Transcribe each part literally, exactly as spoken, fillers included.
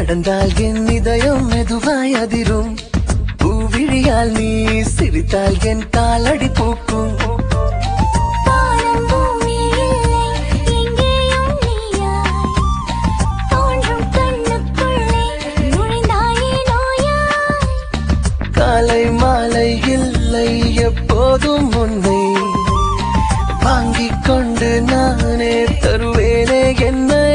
நடந்தால் என் இதயம் மெதுவாய் அதிரும். பூவிழியால் நீ சிரித்தால் என் காலடி பூக்கும். காலை மாலை இல்லை எப்போதும் உன்னை வாங்கிக் கொண்டு நானே தருவேனே என்னை.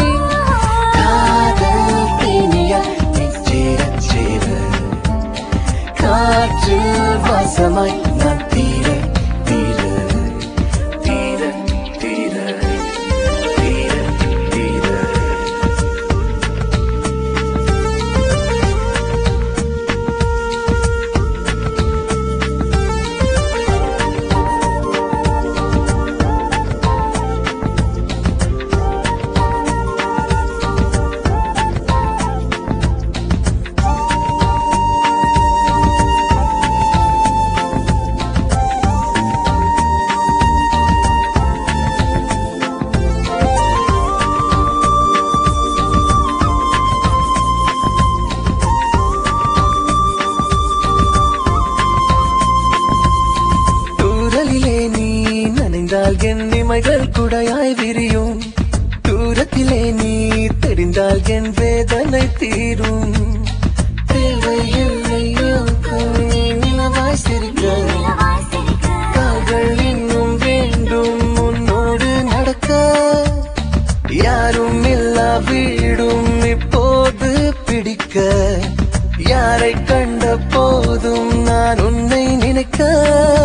காதல் தேனியா சேர சேர காற்றில் வாசமாய் நான் தீர தீர தீர தீர தீர தீர. என் இமைகள் குடையாய் விரியும். தூரத்திலே நீ தெரிந்தால் என் வேதனை தீரும். தேவை இல்லை நிலவாய் சிரிக்க கால்கள் இன்னும் வேண்டும் உன்னோடு நடக்க. யாரும் இல்லா வீடும் இப்போது பிடிக்க. யாரை கண்ட போதும் நான் உன்னை நினைக்க.